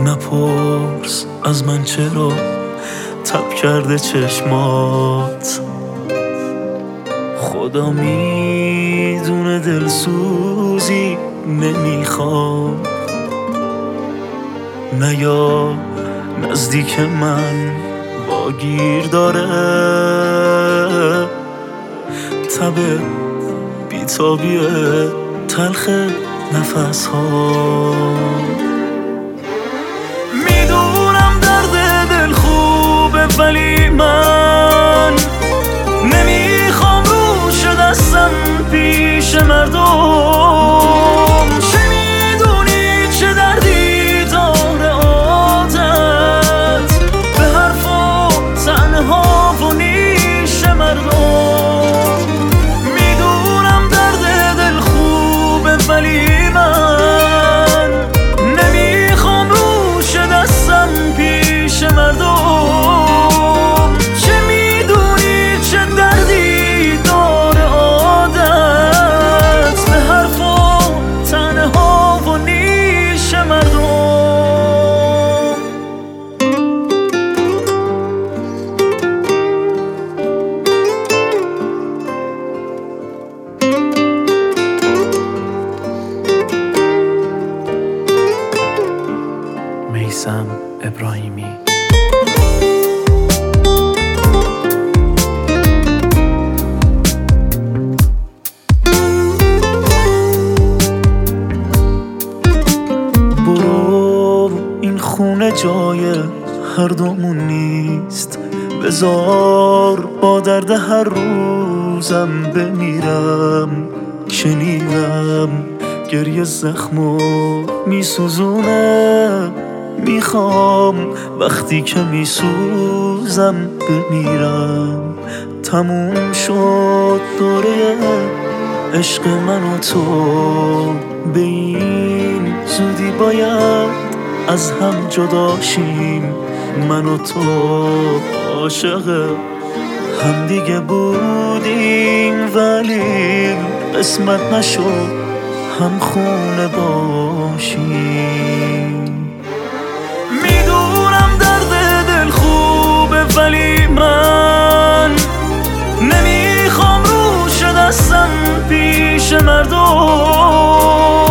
نپرس از من چرا تب کرده چشمات، خدا میدونه دلسوزی نمیخوام. نیا نزدیک من با گیر داره تب بیتابی تلخ نفس ها. میدونم درد دل خوبه ولی من نمیخوام روش دستم پیش مردم. چه میدونی چه دردی داره عادت به حرفا تنها و نیش مردم. میدونم درد دل خوبه ولی من نمیخوام روش دستم پیش مردم. چه میدونی چه دردی داره عادت به حرفا تنها و نیش مردم. میثم ابراهیمی. برو این خونه جای هر دومون نیست، بذار با درد هر روزم بمیرم. شنیدم گریه زخمو میسوزونه، میخوام وقتی که میسوزم بمیرم. تموم شد دوره عشق من و تو، به این زودی باید از هم جدا شیم. من و تو عاشق هم دیگه بودیم ولی قسمت نشد هم خونه باشیم. میدونم درد دل خوبه ولی من نمیخوام روش دستم پیش مردم.